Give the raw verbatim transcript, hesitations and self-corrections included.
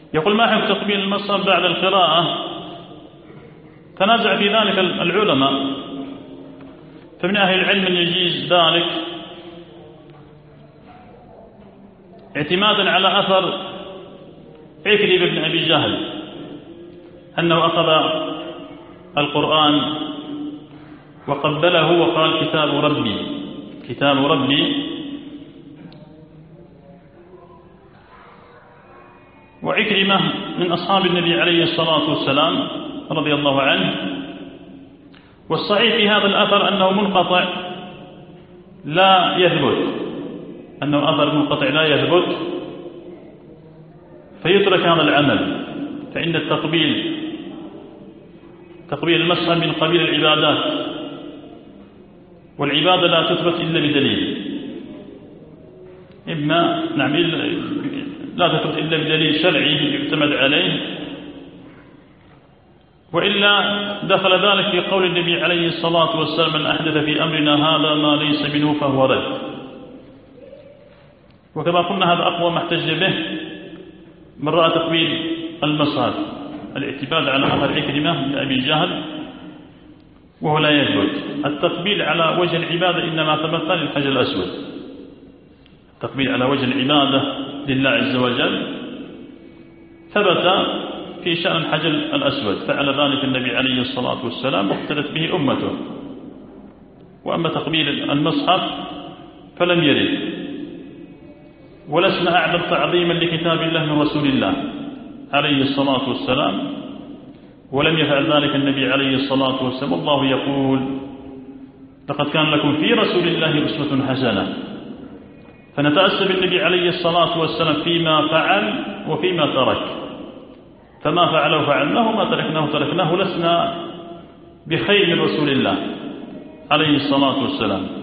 يقول ما حكم تقبيل المصحف بعد القراءة؟ تنازع في ذلك العلماء، فمن أهل العلم من يجيز ذلك اعتمادا على أثر عكرمة بن أبي جهل أنه أخذ القرآن وقبله وقال كتاب ربي كتاب ربي. وعكرمة من أصحاب النبي عليه الصلاة والسلام رضي الله عنه، والصحيح في هذا الأثر أنه منقطع لا يثبت أنه أثر منقطع لا يثبت فيترك هذا العمل، فإن التقبيل تقبيل المصحف من قبيل العبادات، والعبادة لا تثبت إلا بدليل، إما نعم لا تثبت إلا بدليل شرعي يعتمد عليه، وإلا دخل ذلك في قول النبي عليه الصلاة والسلام من أحدث في أمرنا هذا ما ليس منه فهو رد. وكما قلنا هذا أقوى ما احتج به من رأى تقبيل المصحف، الاعتماد على أثر عكرمة بن أبي جهل وهو لا يثبت. التقبيل على وجه العبادة إنما ثبت للحجر الأسود، التقبيل على وجه العبادة لله عز وجل ثبت في شأن الحجر الأسود، فعل ذلك النبي عليه الصلاة والسلام واقتدت به أمته. وأما تقبيل المصحف فلم يرد، ولسنا أعظم تعظيما لكتاب الله من رسول الله عليه الصلاة والسلام، ولم يفعل ذلك النبي عليه الصلاة والسلام. الله يقول لقد كان لكم في رسول الله أسوة حسنة، فنتأسى بالنبي عليه الصلاة والسلام فيما فعل وفيما ترك، فما فعله فعلناه وما تركناه تركناه، لسنا بخير من رسول الله عليه الصلاة والسلام.